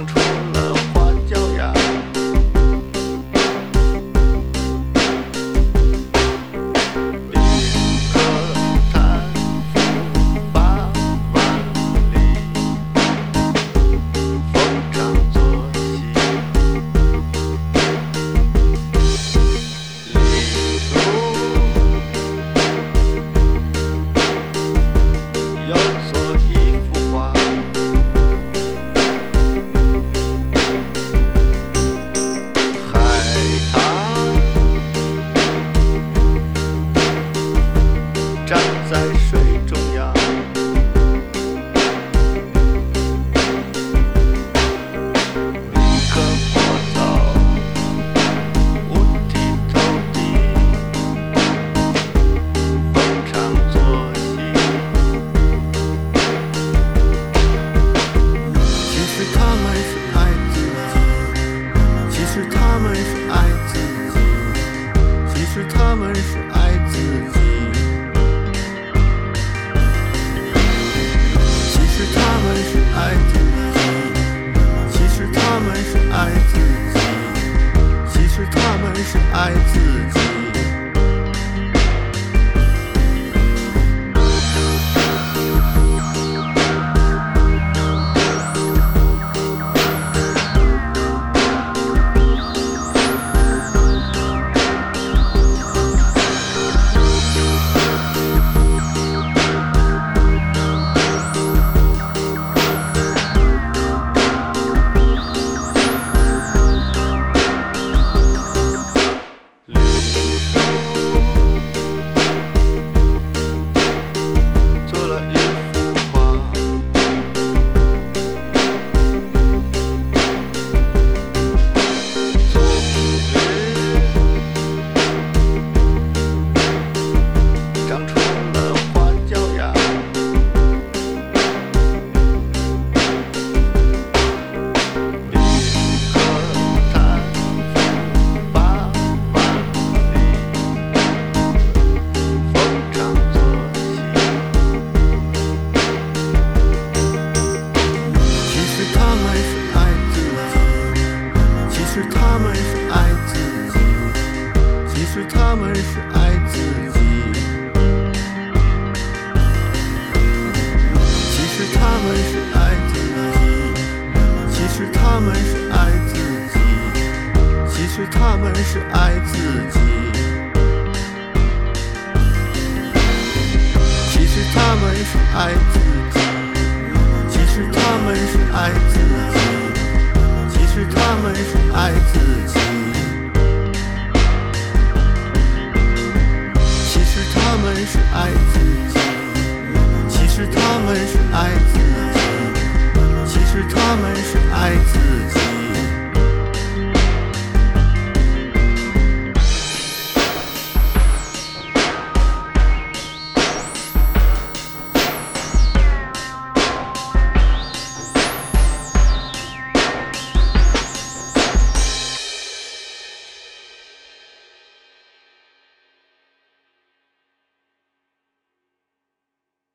长出了花脚丫。立刻贪腐8万里，逢场作戏。里头有座一幅画，站在水中央，立刻暴躁，五体投地，逢场作戏。其实他们是爱自己，其实他们是爱自己，其实他们是爱自己。其实他们是爱自己，其实他们是爱自己，其实他们是爱自己。其实他们是爱自己，其实他们是爱自己，其实他们是爱自己，其实他们是爱自己，其实他们是爱自己，其实他们是爱自己，其实他们是爱自己。